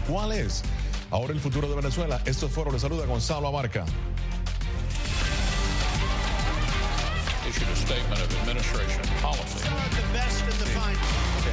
¿Cuál es ahora el futuro de Venezuela? Esto es Foro, le saluda Gonzalo Abarca. Issued a statement of administration policy. The best and the finest.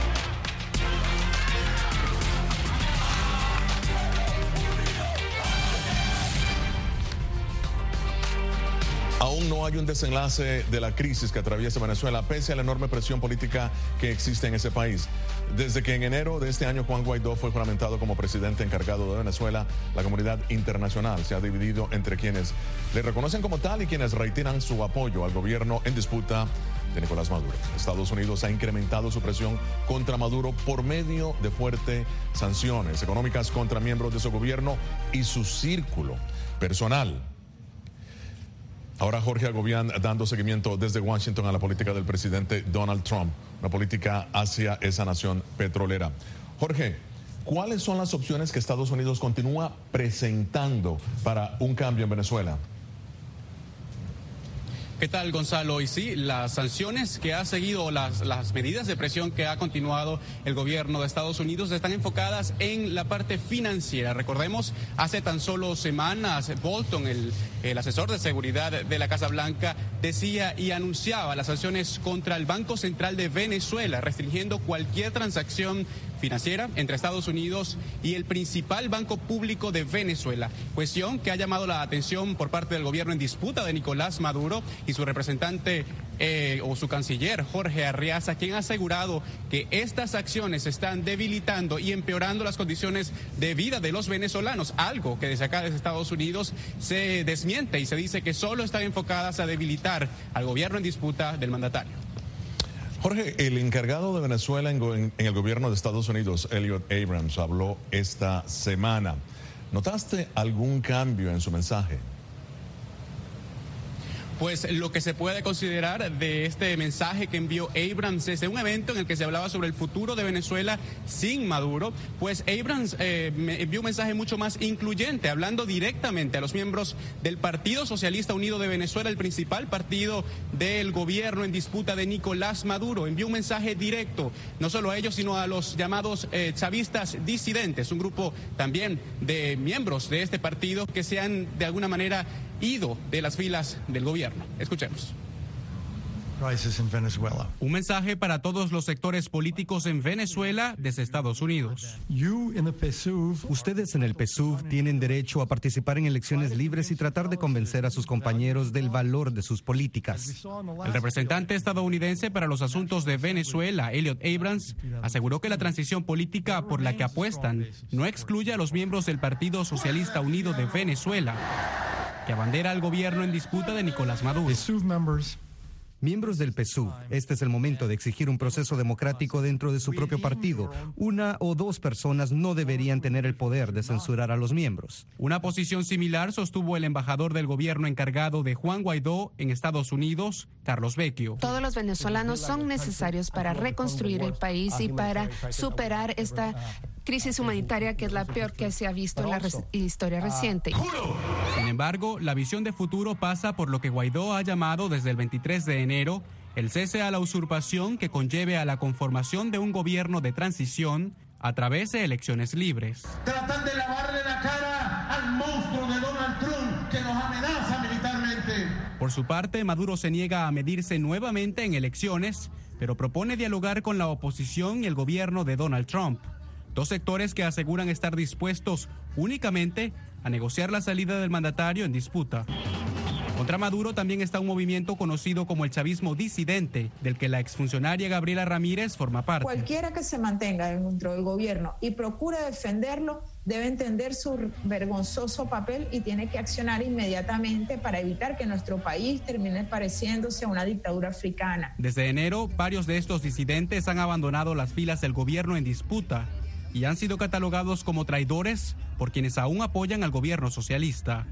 Aún no hay un desenlace de la crisis que atraviesa Venezuela, pese a la enorme presión política que existe en ese país. Desde que en enero de este año Juan Guaidó fue juramentado como presidente encargado de Venezuela, la comunidad internacional se ha dividido entre quienes le reconocen como tal y quienes reiteran su apoyo al gobierno en disputa de Nicolás Maduro. Estados Unidos ha incrementado su presión contra Maduro por medio de fuertes sanciones económicas contra miembros de su gobierno y su círculo personal. Ahora Jorge Agobián dando seguimiento desde Washington a la política del presidente Donald Trump, una política hacia esa nación petrolera. Jorge, ¿cuáles son las opciones que Estados Unidos continúa presentando para un cambio en Venezuela? ¿Qué tal, Gonzalo? Y sí, las sanciones que ha seguido, las medidas de presión que ha continuado el gobierno de Estados Unidos están enfocadas en la parte financiera. Recordemos, hace tan solo semanas, Bolton, el asesor de seguridad de la Casa Blanca, decía y anunciaba las sanciones contra el Banco Central de Venezuela, restringiendo cualquier transacción financiera entre Estados Unidos y el principal banco público de Venezuela, cuestión que ha llamado la atención por parte del gobierno en disputa de Nicolás Maduro y su representante o su canciller Jorge Arriaza, quien ha asegurado que estas acciones están debilitando y empeorando las condiciones de vida de los venezolanos, algo que desde acá, desde Estados Unidos, se desmiente y se dice que solo están enfocadas a debilitar al gobierno en disputa del mandatario. Jorge, el encargado de Venezuela en el gobierno de Estados Unidos, Elliot Abrams, habló esta semana. ¿Notaste algún cambio en su mensaje? Pues lo que se puede considerar de este mensaje que envió Abrams desde un evento en el que se hablaba sobre el futuro de Venezuela sin Maduro, pues Abrams envió un mensaje mucho más incluyente, hablando directamente a los miembros del Partido Socialista Unido de Venezuela, el principal partido del gobierno en disputa de Nicolás Maduro. Envió un mensaje directo, no solo a ellos, sino a los llamados chavistas disidentes, un grupo también de miembros de este partido que se han de alguna manera ido de las filas del gobierno. Escuchemos. Un mensaje para todos los sectores políticos en Venezuela desde Estados Unidos. Ustedes en el PSUV tienen derecho a participar en elecciones libres y tratar de convencer a sus compañeros del valor de sus políticas. El representante estadounidense para los asuntos de Venezuela, Elliot Abrams, aseguró que la transición política por la que apuestan no excluye a los miembros del Partido Socialista Unido de Venezuela, que abandera al gobierno en disputa de Nicolás Maduro. Miembros del PSUV, este es el momento de exigir un proceso democrático dentro de su propio partido. Una o dos personas no deberían tener el poder de censurar a los miembros. Una posición similar sostuvo el embajador del gobierno encargado de Juan Guaidó en Estados Unidos, Carlos Vecchio. Todos los venezolanos son necesarios para reconstruir el país y para superar esta crisis humanitaria que es la peor que se ha visto en la historia reciente. Sin embargo, la visión de futuro pasa por lo que Guaidó ha llamado desde el 23 de enero el cese a la usurpación que conlleve a la conformación de un gobierno de transición a través de elecciones libres. Tratan de lavarle la cara al monstruo de Donald Trump que nos amenaza militarmente. Por su parte, Maduro se niega a medirse nuevamente en elecciones, pero propone dialogar con la oposición y el gobierno de Donald Trump. Dos sectores que aseguran estar dispuestos únicamente a negociar la salida del mandatario en disputa. Contra Maduro también está un movimiento conocido como el chavismo disidente, del que la exfuncionaria Gabriela Ramírez forma parte. Cualquiera que se mantenga dentro del gobierno y procure defenderlo debe entender su vergonzoso papel y tiene que accionar inmediatamente para evitar que nuestro país termine pareciéndose a una dictadura africana. Desde enero, varios de estos disidentes han abandonado las filas del gobierno en disputa y han sido catalogados como traidores por quienes aún apoyan al gobierno socialista.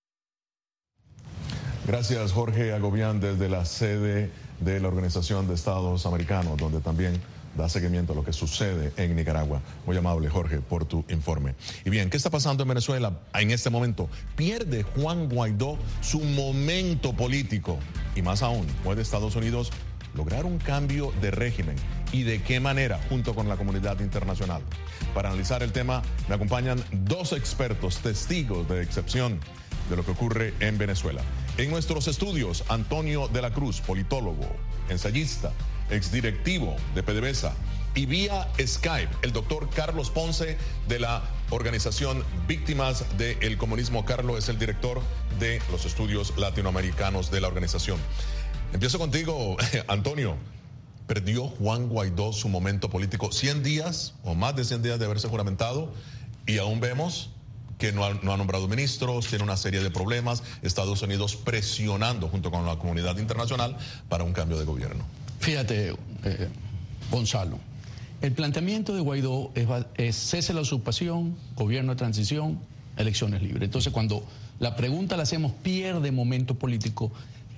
Gracias, Jorge Agobián, desde la sede de la Organización de Estados Americanos, donde también da seguimiento a lo que sucede en Nicaragua. Muy amable, Jorge, por tu informe. Y bien, ¿qué está pasando en Venezuela en este momento? ¿Pierde Juan Guaidó su momento político? Y más aún, ¿puede Estados Unidos lograr un cambio de régimen y de qué manera, junto con la comunidad internacional. Para analizar el tema me acompañan dos expertos, testigos de excepción de lo que ocurre en Venezuela. En nuestros estudios, Antonio de la Cruz, politólogo, ensayista, exdirectivo de PDVSA, y vía Skype, el doctor Carlos Ponce, de la organización Víctimas del Comunismo. Carlos es el director de los estudios latinoamericanos de la organización. Empiezo contigo, Antonio. ¿Perdió Juan Guaidó su momento político? 100 días o más de 100 días de haberse juramentado y aún vemos que no ha nombrado ministros, tiene una serie de problemas, Estados Unidos presionando junto con la comunidad internacional para un cambio de gobierno. Fíjate, Gonzalo, el planteamiento de Guaidó es cese la usurpación, gobierno de transición, elecciones libres. Entonces, cuando la pregunta la hacemos, pierde momento político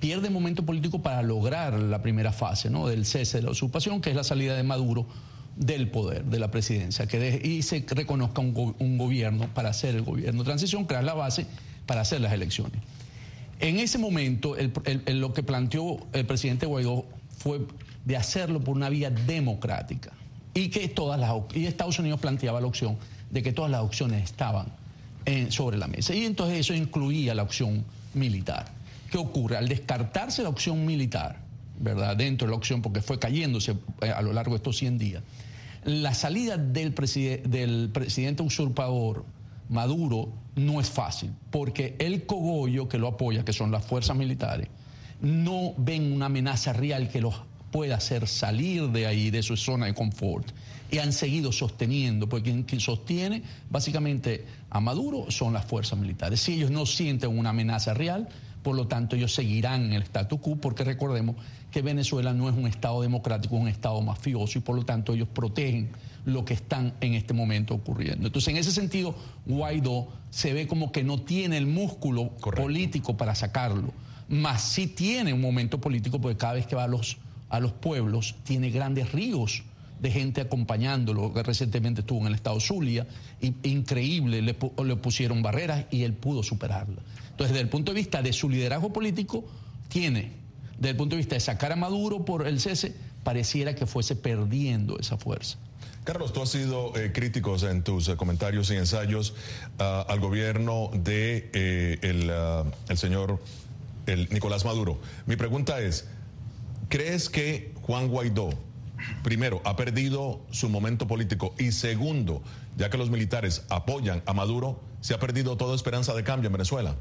para lograr la primera fase, ¿no?, del cese de la usurpación, que es la salida de Maduro del poder, de la presidencia, y se reconozca un gobierno para hacer el gobierno de transición, crear la base para hacer las elecciones. En ese momento, lo que planteó el presidente Guaidó fue de hacerlo por una vía democrática y que Estados Unidos planteaba la opción de que todas las opciones estaban sobre la mesa. Y entonces eso incluía la opción militar. ¿Qué ocurre? Al descartarse la opción militar, ¿verdad?, dentro de la opción, porque fue cayéndose a lo largo de estos 100 días, la salida del presidente usurpador Maduro no es fácil, porque el cogollo que lo apoya, que son las fuerzas militares, no ven una amenaza real que los pueda hacer salir de ahí, de su zona de confort, y han seguido sosteniendo, porque quien sostiene básicamente a Maduro son las fuerzas militares. Si ellos no sienten una amenaza real, por lo tanto ellos seguirán en el statu quo, porque recordemos que Venezuela no es un estado democrático, es un estado mafioso, y por lo tanto ellos protegen lo que están en este momento ocurriendo. Entonces, en ese sentido, Guaidó se ve como que no tiene el músculo político para sacarlo, más sí tiene un momento político, porque cada vez que va a los pueblos tiene grandes ríos de gente acompañándolo, que recientemente estuvo en el estado Zulia, increíble, le pusieron barreras y él pudo superarla. Entonces, desde el punto de vista de su liderazgo político, desde el punto de vista de sacar a Maduro por el cese, pareciera que fuese perdiendo esa fuerza. Carlos, tú has sido crítico en tus comentarios y ensayos al gobierno de el señor Nicolás Maduro. Mi pregunta es, ¿crees que Juan Guaidó, primero, ha perdido su momento político, y segundo, ya que los militares apoyan a Maduro, se ha perdido toda esperanza de cambio en Venezuela?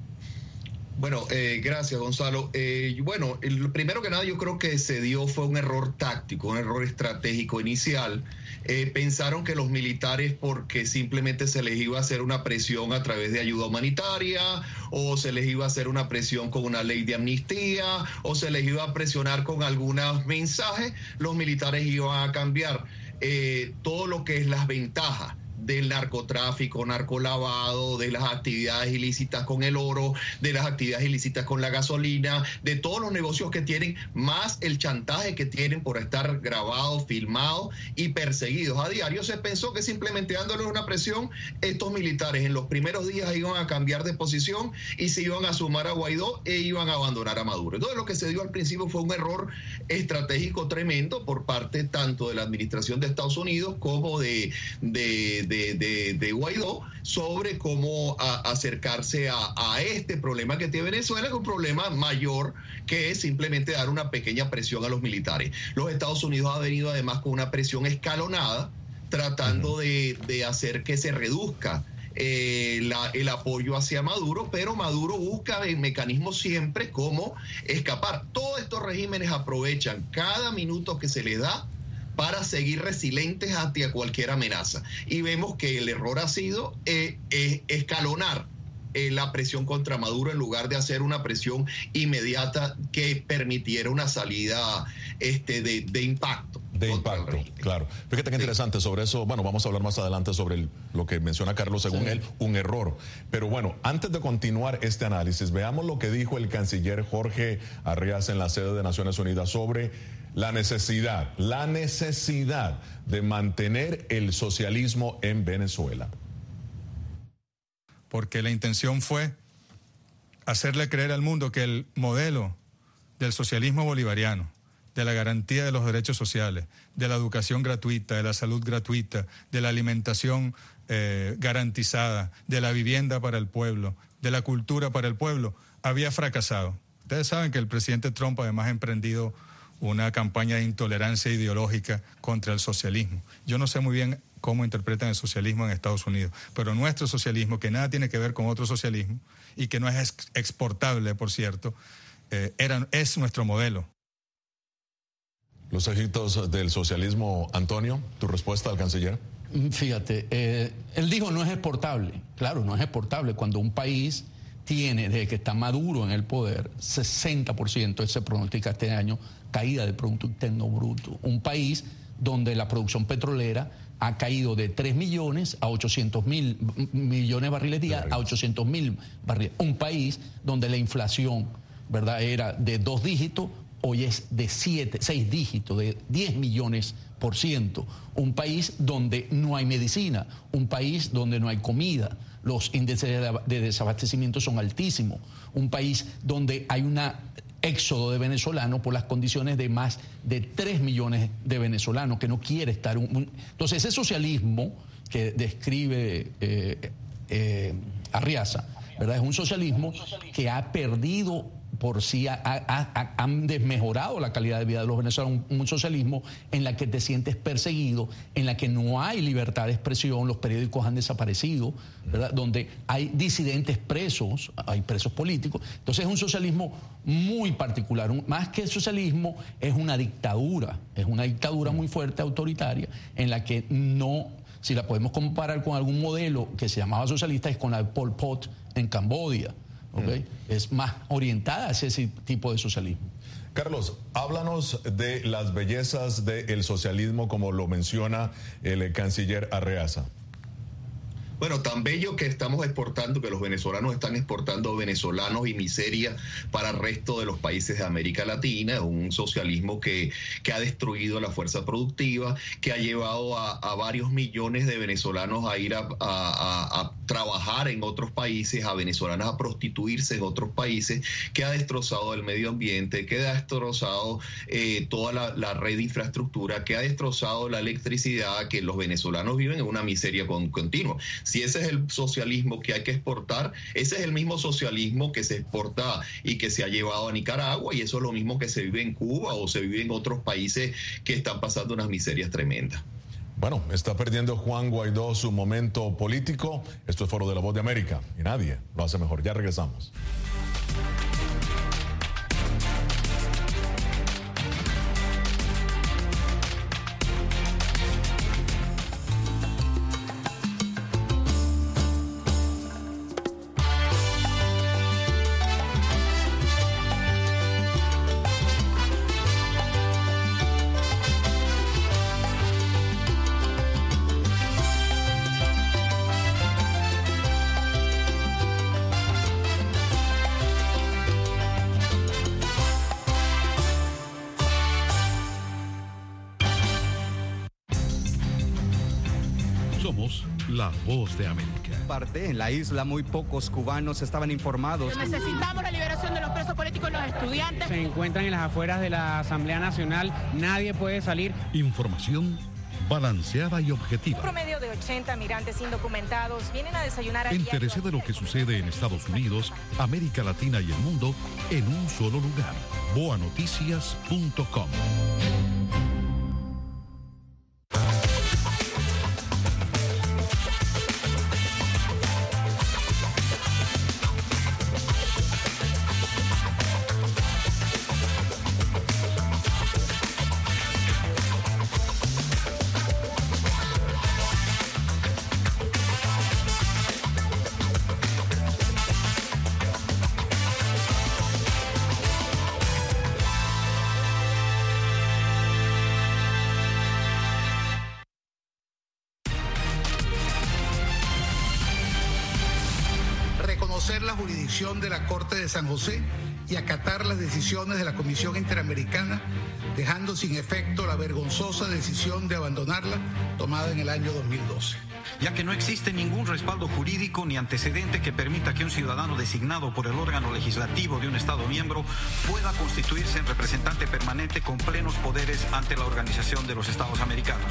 Bueno, gracias, Gonzalo. Bueno, primero que nada, yo creo que se dio fue un error táctico, un error estratégico inicial. Pensaron que los militares, porque simplemente se les iba a hacer una presión a través de ayuda humanitaria, o se les iba a hacer una presión con una ley de amnistía, o se les iba a presionar con algunos mensajes, los militares iban a cambiar todo lo que es las ventajas del narcotráfico, narcolavado, de las actividades ilícitas con el oro, de las actividades ilícitas con la gasolina, de todos los negocios que tienen, más el chantaje que tienen por estar grabados, filmados y perseguidos a diario. Se pensó que simplemente dándoles una presión, estos militares en los primeros días iban a cambiar de posición y se iban a sumar a Guaidó e iban a abandonar a Maduro. Entonces, lo que se dio al principio fue un error estratégico tremendo por parte tanto de la administración de Estados Unidos como de Guaidó, sobre cómo acercarse a este problema que tiene Venezuela, que es un problema mayor que es simplemente dar una pequeña presión a los militares. Los Estados Unidos ha venido además con una presión escalonada, tratando de hacer que se reduzca el apoyo hacia Maduro, pero Maduro busca mecanismos siempre como escapar. Todos estos regímenes aprovechan cada minuto que se les da para seguir resilientes ante cualquier amenaza. Y vemos que el error ha sido escalonar la presión contra Maduro en lugar de hacer una presión inmediata que permitiera una salida de impacto. De impacto, claro. Fíjate qué interesante sobre eso. Bueno, vamos a hablar más adelante sobre lo que menciona Carlos, según él, un error. Pero bueno, antes de continuar este análisis, veamos lo que dijo el canciller Jorge Arreaza en la sede de Naciones Unidas sobre la necesidad de mantener el socialismo en Venezuela. Porque la intención fue hacerle creer al mundo que el modelo del socialismo bolivariano, de la garantía de los derechos sociales, de la educación gratuita, de la salud gratuita, de la alimentación garantizada, de la vivienda para el pueblo, de la cultura para el pueblo, había fracasado. Ustedes saben que el presidente Trump además ha emprendido una campaña de intolerancia ideológica contra el socialismo. Yo no sé muy bien cómo interpretan el socialismo en Estados Unidos, pero nuestro socialismo, que nada tiene que ver con otro socialismo y que no es exportable, por cierto, es nuestro modelo. Los éxitos del socialismo, Antonio, ¿tu respuesta al canciller? Fíjate, él dijo no es exportable. Claro, no es exportable cuando un país tiene, desde que está Maduro en el poder, 60% se pronostica este año caída del Producto Interno Bruto. Un país donde la producción petrolera ha caído de 3 millones a 800 mil millones de barriles día a 800 mil barriles. Un país donde la inflación, ¿verdad?, era de 2 dígitos, hoy es de 6 dígitos, de 10 millones%. Un país donde no hay medicina, un país donde no hay comida, los índices de desabastecimiento son altísimos, un país donde hay un éxodo de venezolanos por las condiciones de más de 3 millones de venezolanos que no quiere estar... Entonces ese socialismo que describe Arriaza, ¿verdad?, es un socialismo que ha perdido por sí, han desmejorado la calidad de vida de los venezolanos, un socialismo en la que te sientes perseguido, en la que no hay libertad de expresión, los periódicos han desaparecido, ¿verdad?, donde hay disidentes presos, hay presos políticos. Entonces es un socialismo muy particular, más que socialismo es una dictadura muy fuerte, autoritaria, en la que no, si la podemos comparar con algún modelo que se llamaba socialista, es con la de Pol Pot en Camboya. ¿Okay? Es más orientada hacia ese tipo de socialismo. Carlos, háblanos de las bellezas del socialismo como lo menciona el canciller Arreaza. Bueno, tan bello que estamos exportando, que los venezolanos están exportando venezolanos y miseria para el resto de los países de América Latina, un socialismo que ha destruido la fuerza productiva, que ha llevado a varios millones de venezolanos a ir a trabajar en otros países, a venezolanos a prostituirse en otros países, que ha destrozado el medio ambiente, que ha destrozado toda la red de infraestructura, que ha destrozado la electricidad, que los venezolanos viven en una miseria continua. Si ese es el socialismo que hay que exportar, ese es el mismo socialismo que se exporta y que se ha llevado a Nicaragua, y eso es lo mismo que se vive en Cuba o se vive en otros países que están pasando unas miserias tremendas. Bueno, está perdiendo Juan Guaidó su momento político. Esto es Foro de la Voz de América y nadie lo hace mejor. Ya regresamos. La Voz de América. En la isla muy pocos cubanos estaban informados. Necesitamos la liberación de los presos políticos y los estudiantes. Se encuentran en las afueras de la Asamblea Nacional, nadie puede salir. Información balanceada y objetiva. Un promedio de 80 migrantes indocumentados vienen a desayunar aquí. Entérese de lo que sucede en Estados Unidos, América Latina y el mundo en un solo lugar. boanoticias.com. La jurisdicción de la Corte de San José y acatar las decisiones de la Comisión Interamericana, dejando sin efecto la vergonzosa decisión de abandonarla tomada en el año 2012. Ya que no existe ningún respaldo jurídico ni antecedente que permita que un ciudadano designado por el órgano legislativo de un Estado miembro pueda constituirse en representante permanente con plenos poderes ante la Organización de los Estados Americanos.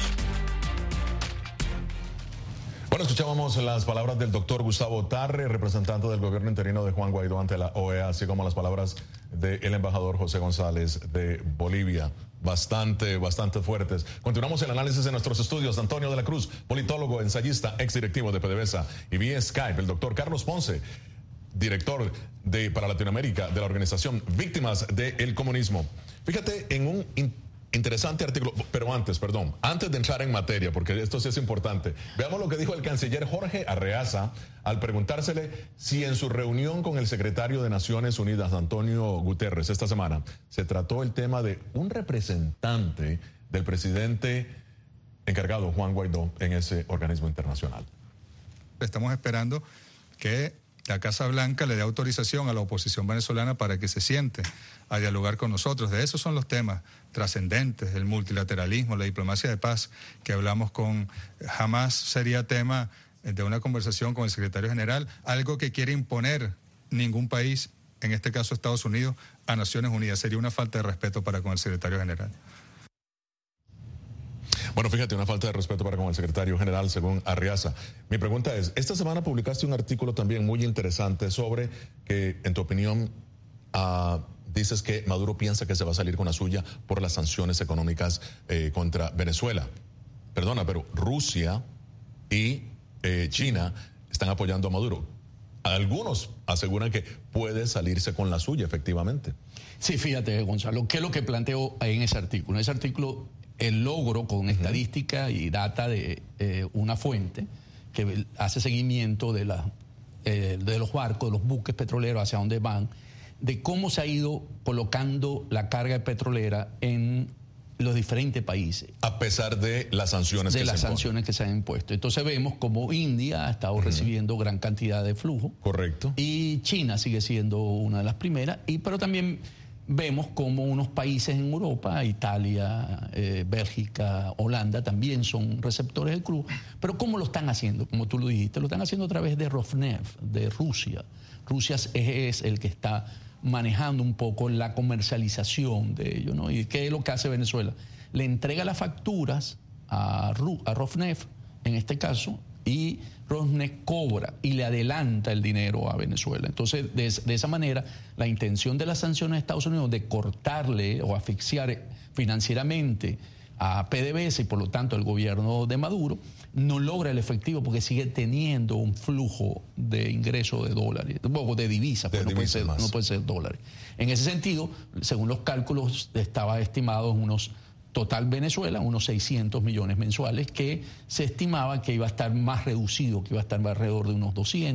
Bueno, escuchábamos las palabras del doctor Gustavo Tarre, representante del gobierno interino de Juan Guaidó ante la OEA, así como las palabras del embajador José González de Bolivia. Bastante fuertes. Continuamos el análisis en nuestros estudios. Antonio de la Cruz, politólogo, ensayista, exdirectivo de PDVSA, y vía Skype el doctor Carlos Ponce, director para Latinoamérica de la organización Víctimas del Comunismo. Fíjate en un interesante artículo, pero antes de entrar en materia, porque esto sí es importante, veamos lo que dijo el canciller Jorge Arreaza al preguntársele si en su reunión con el secretario de Naciones Unidas, Antonio Guterres, esta semana, se trató el tema de un representante del presidente encargado, Juan Guaidó, en ese organismo internacional. Estamos esperando que la Casa Blanca le dé autorización a la oposición venezolana para que se siente a dialogar con nosotros. De esos son los temas trascendentes, el multilateralismo, la diplomacia de paz que hablamos con. Jamás sería tema de una conversación con el secretario general, algo que quiere imponer ningún país, en este caso Estados Unidos, a Naciones Unidas. Sería una falta de respeto para con el secretario general. Bueno, fíjate, una falta de respeto para con el secretario general, según Arreaza. Mi pregunta es, esta semana publicaste un artículo también muy interesante sobre que, en tu opinión, dices que Maduro piensa que se va a salir con la suya por las sanciones económicas contra Venezuela. Perdona, pero Rusia y China están apoyando a Maduro. Algunos aseguran que puede salirse con la suya, efectivamente. Sí, fíjate, Gonzalo, ¿qué es lo que planteo en ese artículo? En ese artículo, el logro con estadística y data de una fuente que hace seguimiento de los barcos, de los buques petroleros, hacia dónde van, de cómo se ha ido colocando la carga petrolera en los diferentes países. A pesar de las sanciones que se han impuesto. Entonces vemos como India ha estado recibiendo gran cantidad de flujo. Correcto. Y China sigue siendo una de las primeras, pero también vemos como unos países en Europa, Italia, Bélgica, Holanda, también son receptores del crudo. Pero ¿cómo lo están haciendo? Como tú lo dijiste, lo están haciendo a través de Rosneft, de Rusia. Rusia es el que está manejando un poco la comercialización de ello, ¿no? ¿Y qué es lo que hace Venezuela? Le entrega las facturas a Rosneft, en este caso, y Rosneft cobra y le adelanta el dinero a Venezuela. Entonces, de esa manera, la intención de las sanciones de Estados Unidos de cortarle o asfixiar financieramente a PDVSA y por lo tanto al gobierno de Maduro no logra el efectivo porque sigue teniendo un flujo de ingreso de dólares, de divisas, no puede ser dólares. En ese sentido, según los cálculos, estaba estimado en total Venezuela, unos 600 millones mensuales, que se estimaba que iba a estar más reducido, que iba a estar alrededor de unos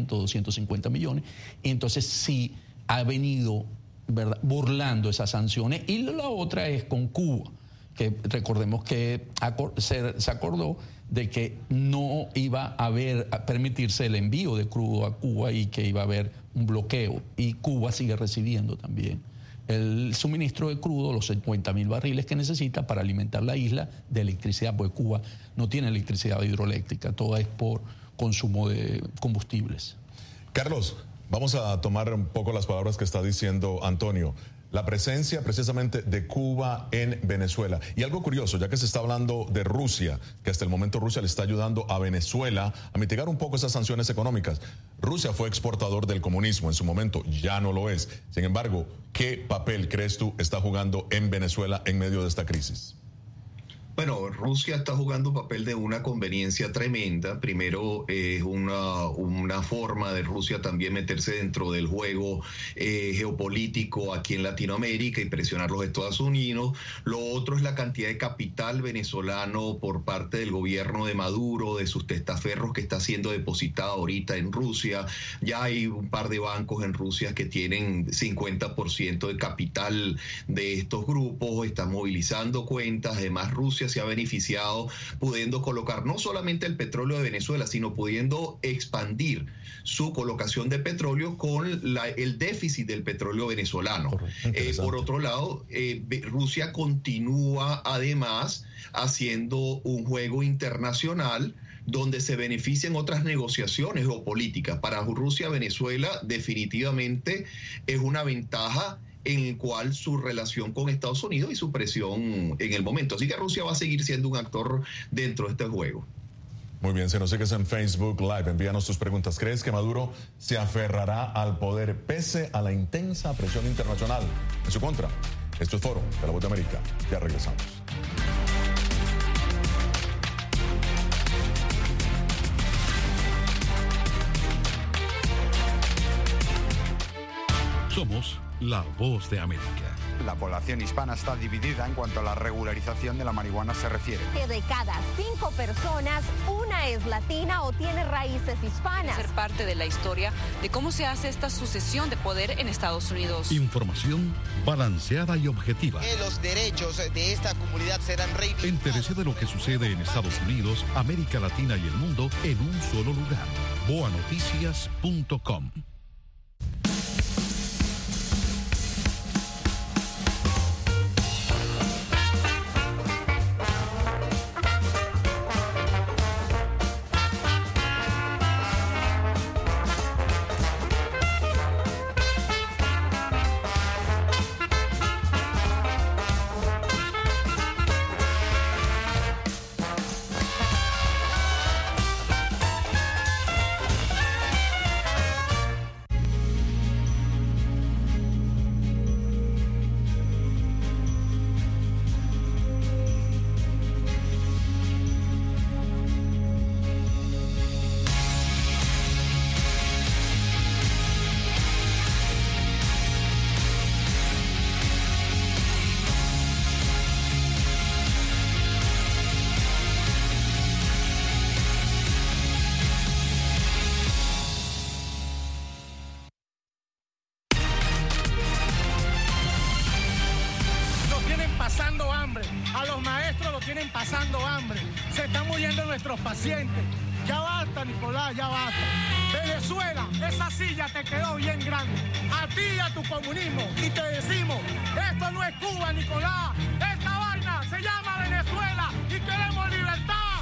250 millones. Y entonces sí ha venido, ¿verdad?, burlando esas sanciones. Y la otra es con Cuba, que recordemos que se acordó de que no iba a permitirse el envío de crudo a Cuba y que iba a haber un bloqueo. Y Cuba sigue recibiendo también el suministro de crudo, los 50.000 barriles que necesita para alimentar la isla de electricidad, porque Cuba no tiene electricidad hidroeléctrica, todo es por consumo de combustibles. Carlos, vamos a tomar un poco las palabras que está diciendo Antonio. La presencia precisamente de Cuba en Venezuela. Y algo curioso, ya que se está hablando de Rusia, que hasta el momento Rusia le está ayudando a Venezuela a mitigar un poco esas sanciones económicas. Rusia fue exportador del comunismo en su momento, ya no lo es. Sin embargo, ¿qué papel crees tú está jugando en Venezuela en medio de esta crisis? Bueno, Rusia está jugando un papel de una conveniencia tremenda. Primero, es una forma de Rusia también meterse dentro del juego geopolítico aquí en Latinoamérica y presionar a los Estados Unidos. Lo otro es la cantidad de capital venezolano por parte del gobierno de Maduro, de sus testaferros que está siendo depositado ahorita en Rusia. Ya hay un par de bancos en Rusia que tienen 50% de capital de estos grupos, están movilizando cuentas. Además, Rusia se ha beneficiado pudiendo colocar no solamente el petróleo de Venezuela, sino pudiendo expandir su colocación de petróleo con el déficit del petróleo venezolano. Por otro lado, Rusia continúa además haciendo un juego internacional donde se benefician otras negociaciones geopolíticas. Para Rusia, Venezuela definitivamente es una ventaja en el cual su relación con Estados Unidos y su presión en el momento. Así que Rusia va a seguir siendo un actor dentro de este juego. Muy bien, si nos sigues en Facebook Live, envíanos tus preguntas. ¿Crees que Maduro se aferrará al poder pese a la intensa presión internacional en su contra? Esto es Foro de la Voz de América. Ya regresamos. Somos la Voz de América. La población hispana está dividida en cuanto a la regularización de la marihuana se refiere. Que de cada 5 personas, una es latina o tiene raíces hispanas. Ser parte de la historia de cómo se hace esta sucesión de poder en Estados Unidos. Información balanceada y objetiva. Que los derechos de esta comunidad serán reivindicados. Entérese de lo que sucede en Estados Unidos, América Latina y el mundo en un solo lugar. boanoticias.com. pasando hambre, se están muriendo nuestros pacientes. Ya basta, Nicolás, ya basta. Venezuela, esa silla te quedó bien grande. A ti y a tu comunismo. Y te decimos, esto no es Cuba, Nicolás. Esta vaina se llama Venezuela y queremos libertad.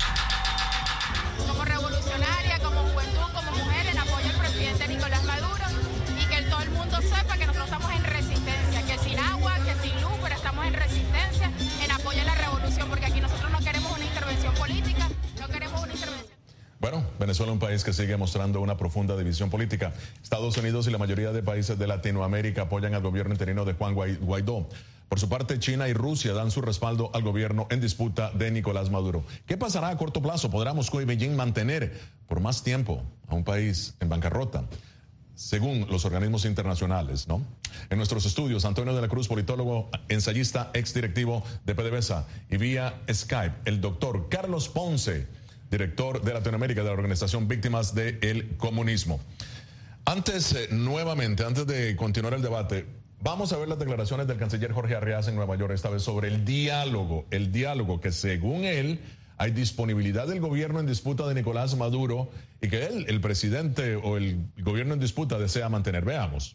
Como revolucionaria, como juventud, como mujer, en apoyo al presidente Nicolás Maduro y que todo el mundo sepa que nosotros estamos en resistencia, que sin agua, que sin luz, pero estamos en resistencia, en apoyo a la revolución, porque aquí nosotros no queremos una intervención política, no queremos una intervención. Bueno, Venezuela es un país que sigue mostrando una profunda división política. Estados Unidos y la mayoría de países de Latinoamérica apoyan al gobierno interino de Juan Guaidó. Por su parte, China y Rusia dan su respaldo al gobierno en disputa de Nicolás Maduro. ¿Qué pasará a corto plazo? ¿Podrá Moscú y Beijing mantener por más tiempo a un país en bancarrota? Según los organismos internacionales, ¿no? En nuestros estudios, Antonio de la Cruz, politólogo, ensayista, exdirectivo de PDVSA, y vía Skype, el doctor Carlos Ponce, director de Latinoamérica de la Organización Víctimas del Comunismo. Antes de continuar el debate, vamos a ver las declaraciones del canciller Jorge Arreaza en Nueva York, esta vez sobre el diálogo que según él hay disponibilidad del gobierno en disputa de Nicolás Maduro y que él, el presidente o el gobierno en disputa, desea mantener. Veamos.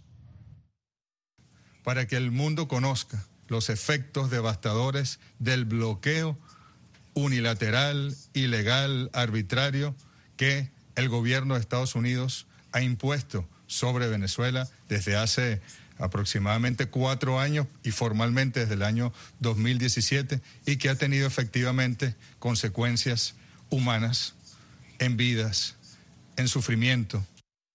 Para que el mundo conozca los efectos devastadores del bloqueo unilateral, ilegal, arbitrario que el gobierno de Estados Unidos ha impuesto sobre Venezuela desde hace aproximadamente 4 años y formalmente desde el año 2017 y que ha tenido efectivamente consecuencias humanas en vidas, en sufrimiento.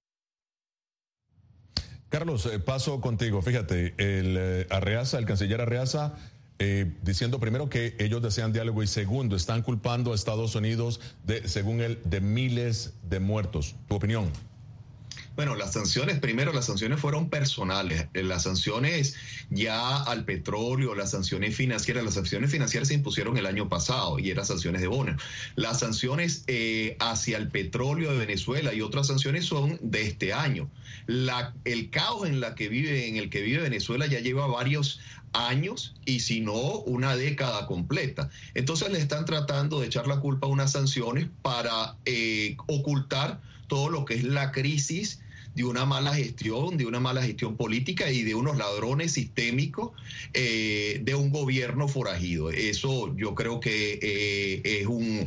Carlos, paso contigo. Fíjate, el canciller Arreaza, diciendo primero que ellos desean diálogo y segundo, están culpando a Estados Unidos según él, de miles de muertos. ¿Tu opinión? Bueno, las sanciones fueron personales. Las sanciones ya al petróleo, las sanciones financieras se impusieron el año pasado y eran sanciones de bono. Las sanciones hacia el petróleo de Venezuela y otras sanciones son de este año. El caos en el que vive Venezuela ya lleva varios años y si no una década completa. Entonces le están tratando de echar la culpa a unas sanciones para ocultar todo lo que es la crisis de una mala gestión política y de unos ladrones sistémicos de un gobierno forajido. Eso yo creo que es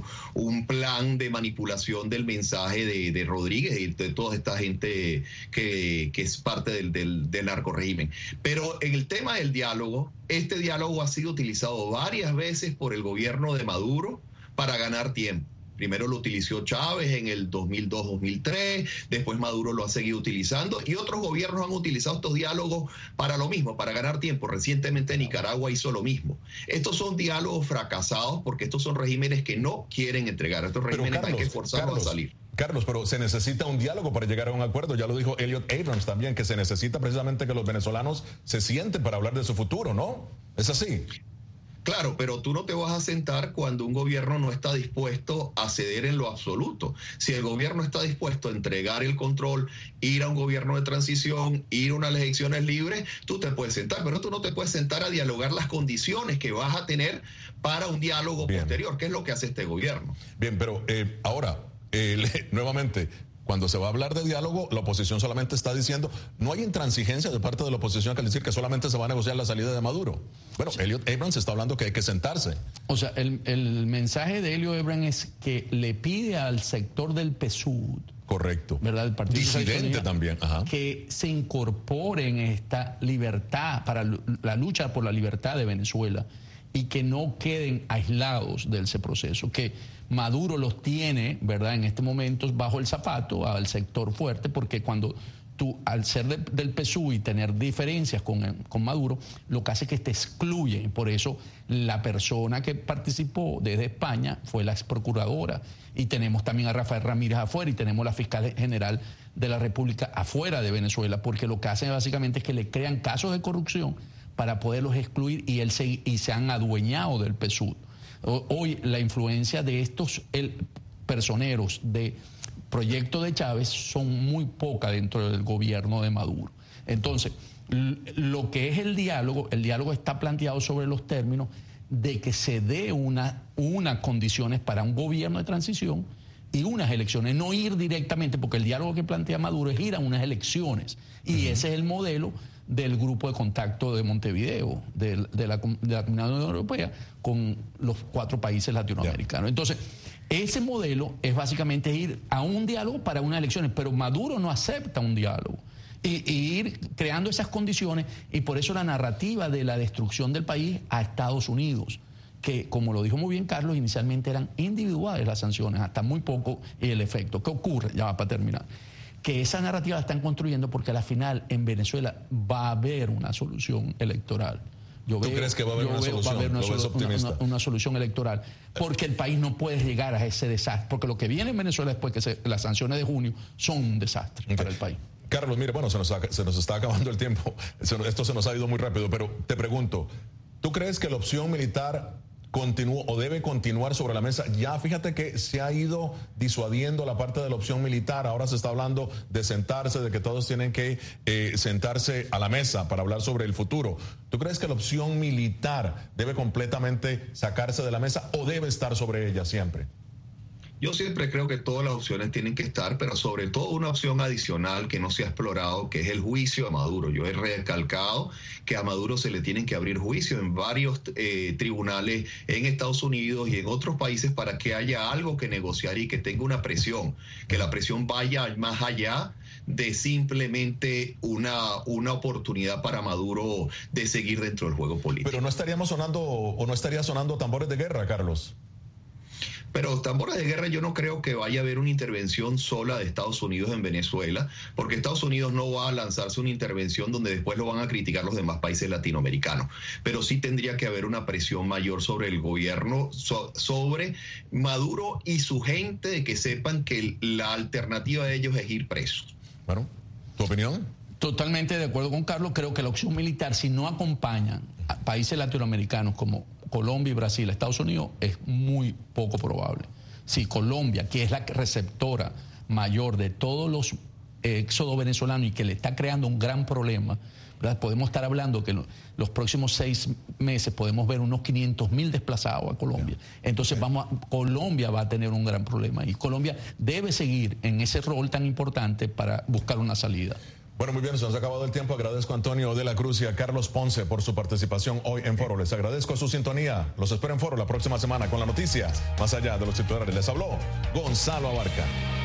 un plan de manipulación del mensaje de Rodríguez y de toda esta gente que es parte del narcorrégimen. Pero en el tema del diálogo, este diálogo ha sido utilizado varias veces por el gobierno de Maduro para ganar tiempo. Primero lo utilizó Chávez en el 2002-2003, después Maduro lo ha seguido utilizando y otros gobiernos han utilizado estos diálogos para lo mismo, para ganar tiempo. Recientemente Nicaragua hizo lo mismo. Estos son diálogos fracasados porque estos son regímenes que no quieren entregar. Estos regímenes hay que forzarlos a salir. Carlos, pero se necesita un diálogo para llegar a un acuerdo. Ya lo dijo Elliot Abrams también, que se necesita precisamente que los venezolanos se sienten para hablar de su futuro, ¿no? ¿Es así? Claro, pero tú no te vas a sentar cuando un gobierno no está dispuesto a ceder en lo absoluto. Si el gobierno está dispuesto a entregar el control, ir a un gobierno de transición, ir a unas elecciones libres, tú te puedes sentar, pero tú no te puedes sentar a dialogar las condiciones que vas a tener para un diálogo posterior, que es lo que hace este gobierno. Bien, pero ahora, nuevamente, cuando se va a hablar de diálogo, la oposición solamente está diciendo, no hay intransigencia de parte de la oposición al decir que solamente se va a negociar la salida de Maduro. Bueno, Elliot Abrams está hablando que hay que sentarse. O sea, el mensaje de Elliot Abrams es que le pide al sector del PSUV, correcto, ¿verdad? El Partido disidente también, ajá, que se incorpore en esta libertad, para la lucha por la libertad de Venezuela, y que no queden aislados de ese proceso, que Maduro los tiene, ¿verdad?, en este momento bajo el zapato al sector fuerte, porque cuando tú, al ser del PSUV y tener diferencias con Maduro, lo que hace es que te excluye. Por eso la persona que participó desde España fue la ex procuradora, y tenemos también a Rafael Ramírez afuera, y tenemos la fiscal general de la República afuera de Venezuela, porque lo que hacen básicamente es que le crean casos de corrupción para poderlos excluir, y se han adueñado del PSUV. Hoy la influencia de estos personeros de proyecto de Chávez son muy poca dentro del gobierno de Maduro. Entonces, lo que es el diálogo está planteado sobre los términos de que se dé unas condiciones para un gobierno de transición y unas elecciones, no ir directamente, porque el diálogo que plantea Maduro es ir a unas elecciones, y ese es el modelo del grupo de contacto de Montevideo, de la Comunidad Europea, con los 4 países latinoamericanos. Entonces, ese modelo es básicamente ir a un diálogo para unas elecciones, pero Maduro no acepta un diálogo. Y ir creando esas condiciones, y por eso la narrativa de la destrucción del país a Estados Unidos, que, como lo dijo muy bien Carlos, inicialmente eran individuales las sanciones, hasta muy poco el efecto. ¿Qué ocurre? Ya va para terminar. Que esa narrativa la están construyendo porque a la final en Venezuela va a haber una solución electoral. ¿Tú crees que va a haber una solución? Va a haber una solución electoral, porque el país no puede llegar a ese desastre, porque lo que viene en Venezuela después que las sanciones de junio son un desastre para el país. Carlos, mire, bueno, se nos está acabando el tiempo, esto se nos ha ido muy rápido, pero te pregunto, ¿tú crees que la opción militar continúa o debe continuar sobre la mesa? Ya fíjate que se ha ido disuadiendo la parte de la opción militar, ahora se está hablando de sentarse, de que todos tienen que sentarse a la mesa para hablar sobre el futuro. ¿Tú crees que la opción militar debe completamente sacarse de la mesa o debe estar sobre ella siempre? Yo siempre creo que todas las opciones tienen que estar, pero sobre todo una opción adicional que no se ha explorado, que es el juicio a Maduro. Yo he recalcado que a Maduro se le tienen que abrir juicios en varios tribunales en Estados Unidos y en otros países para que haya algo que negociar y que tenga una presión, que la presión vaya más allá de simplemente una oportunidad para Maduro de seguir dentro del juego político. Pero no estaríamos sonando, o no estaría sonando tambores de guerra, Carlos. Pero tambores de guerra, yo no creo que vaya a haber una intervención sola de Estados Unidos en Venezuela, porque Estados Unidos no va a lanzarse una intervención donde después lo van a criticar los demás países latinoamericanos. Pero sí tendría que haber una presión mayor sobre el gobierno, sobre Maduro y su gente, de que sepan que la alternativa de ellos es ir presos. Bueno, ¿tu opinión? Totalmente de acuerdo con Carlos. Creo que la opción militar, si no acompañan a países latinoamericanos como Colombia y Brasil, Estados Unidos, es muy poco probable. Si Colombia, que es la receptora mayor de todos los éxodos venezolanos y que le está creando un gran problema, ¿verdad? Podemos estar hablando que los próximos 6 meses podemos ver unos 500.000 desplazados a Colombia. Entonces Colombia va a tener un gran problema y Colombia debe seguir en ese rol tan importante para buscar una salida. Bueno, muy bien, se nos ha acabado el tiempo. Agradezco a Antonio de la Cruz y a Carlos Ponce por su participación hoy en Foro. Les agradezco su sintonía. Los espero en Foro la próxima semana con la noticia más allá de los titulares. Les habló Gonzalo Abarca.